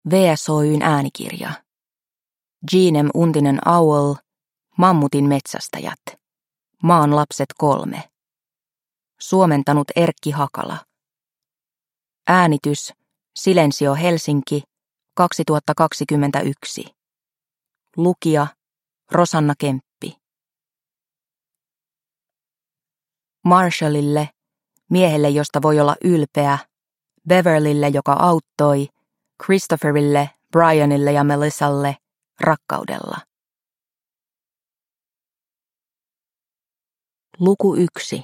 VSOY:n äänikirja. Jeanem Untinen Owl, Mammutin metsästäjät. Maan lapset 3. Suomentanut Erkki Hakala. Äänitys Silensio Helsinki 2021. Lukija Rosanna Kemppi. Marshallille, miehelle josta voi olla ylpeä, Beverlylle, joka auttoi, Christopherille, Brianille ja Melissalle rakkaudella. Luku 1.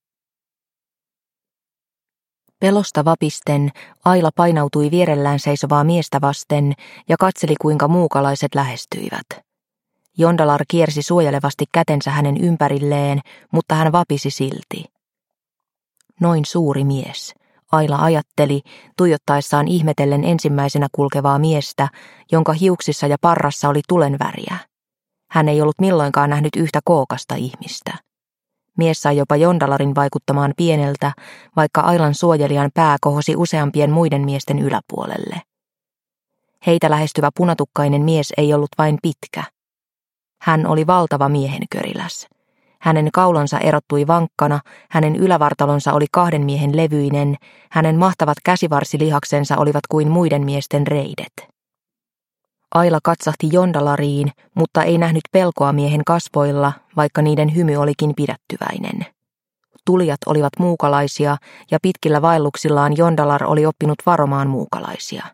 Pelosta vapisten Aila painautui vierellään seisovaa miestä vasten ja katseli, kuinka muukalaiset lähestyivät. Jondalar kiersi suojelevasti kätensä hänen ympärilleen, mutta hän vapisi silti. Noin suuri mies, Aila ajatteli, tuijottaessaan ihmetellen ensimmäisenä kulkevaa miestä, jonka hiuksissa ja parrassa oli tulen väriä. Hän ei ollut milloinkaan nähnyt yhtä kookasta ihmistä. Mies sai jopa Jondalarin vaikuttamaan pieneltä, vaikka Ailan suojelijan pää kohosi useampien muiden miesten yläpuolelle. Heitä lähestyvä punatukkainen mies ei ollut vain pitkä. Hän oli valtava miehenköriläs. Hänen kaulansa erottui vankkana, hänen ylävartalonsa oli 2 miehen levyinen, hänen mahtavat käsivarsilihaksensa olivat kuin muiden miesten reidet. Aila katsahti Jondalariin, mutta ei nähnyt pelkoa miehen kasvoilla, vaikka niiden hymy olikin pidättyväinen. Tulijat olivat muukalaisia, ja pitkillä vaelluksillaan Jondalar oli oppinut varomaan muukalaisia.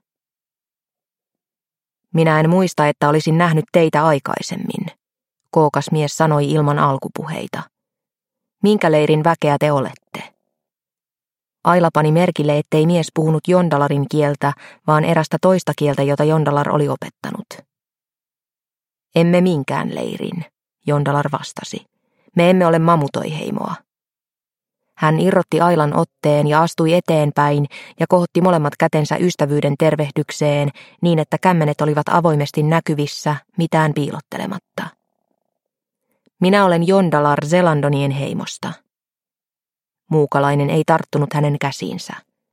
Minä en muista, että olisin nähnyt teitä aikaisemmin, kookas mies sanoi ilman alkupuheita. Minkä leirin väkeä te olette? Aila pani merkille, ettei mies puhunut Jondalarin kieltä, vaan erästä toista kieltä, jota Jondalar oli opettanut. Emme minkään leirin, Jondalar vastasi. Me emme ole Mamutoi-heimoa. Hän irrotti Ailan otteen ja astui eteenpäin ja kohotti molemmat kätensä ystävyyden tervehdykseen niin, että kämmenet olivat avoimesti näkyvissä, mitään piilottelematta. Minä olen Jondalar Zelandonien heimosta. Muukalainen ei tarttunut hänen käsiinsä.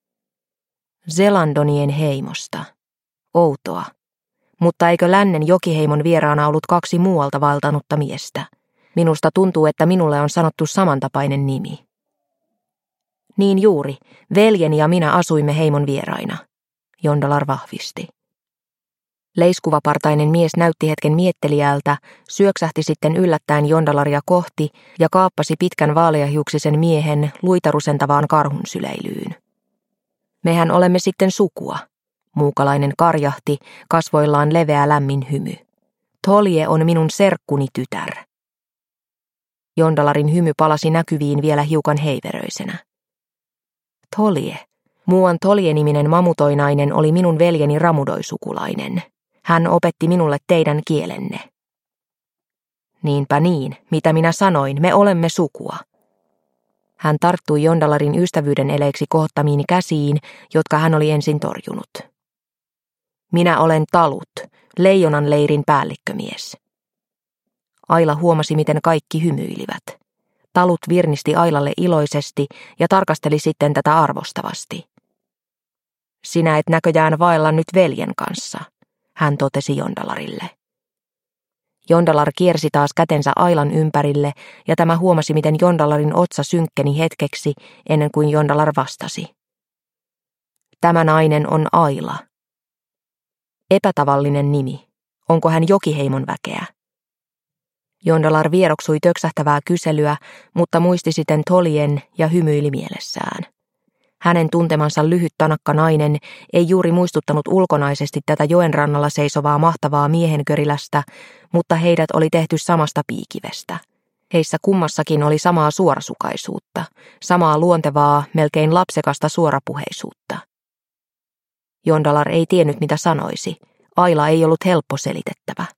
Zelandonien heimosta. Outoa. Mutta eikö lännen jokiheimon vieraana ollut 2 muualta valtanutta miestä? Minusta tuntuu, että minulle on sanottu samantapainen nimi. Niin juuri, veljeni ja minä asuimme heimon vieraina, Jondalar vahvisti. Leiskuvapartainen mies näytti hetken miettelijältä, syöksähti sitten yllättäen Jondalaria kohti ja kaappasi pitkän vaaleahiuksisen miehen luitarusentavaan karhun syleilyyn. Mehän olemme sitten sukua, muukalainen karjahti, kasvoillaan leveä lämmin hymy. Tolje on minun serkkuni tytär. Jondalarin hymy palasi näkyviin vielä hiukan heiveröisenä. Tolje. Muuan Tolje-niminen mamutoinainen oli minun veljeni Ramudoi-sukulainen. Hän opetti minulle teidän kielenne. Niinpä niin, mitä minä sanoin, me olemme sukua. Hän tarttui Jondalarin ystävyyden eleiksi kohottamiin käsiin, jotka hän oli ensin torjunut. Minä olen Talut, Leijonan leirin päällikkömies. Aila huomasi, miten kaikki hymyilivät. Talut virnisti Ailalle iloisesti ja tarkasteli sitten tätä arvostavasti. Sinä et näköjään vaella nyt veljen kanssa, hän totesi Jondalarille. Jondalar kiersi taas kätensä Ailan ympärille ja tämä huomasi, miten Jondalarin otsa synkkeni hetkeksi ennen kuin Jondalar vastasi. Tämä nainen on Aila. Epätavallinen nimi. Onko hän jokiheimon väkeä? Jondalar vieroksui töksähtävää kyselyä, mutta muisti sitten Toljen ja hymyili mielessään. Hänen tuntemansa lyhyt tanakka nainen ei juuri muistuttanut ulkonaisesti tätä joen rannalla seisovaa mahtavaa miehenkörilästä, mutta heidät oli tehty samasta piikivestä. Heissä kummassakin oli samaa suorasukaisuutta, samaa luontevaa, melkein lapsekasta suorapuheisuutta. Jondalar ei tiennyt, mitä sanoisi. Aila ei ollut helppo selitettävä.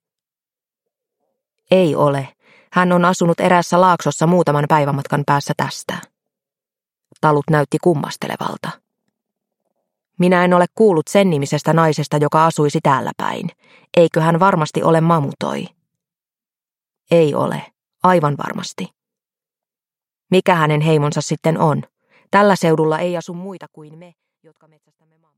Ei ole. Hän on asunut eräässä laaksossa muutaman päivämatkan päässä tästä. Talut näytti kummastelevalta. Minä en ole kuullut sen nimisestä naisesta, joka asuisi täällä päin. Eikö hän varmasti ole Mamutoi? Ei ole. Aivan varmasti. Mikä hänen heimonsa sitten on? Tällä seudulla ei asu muita kuin me, jotka metsästämme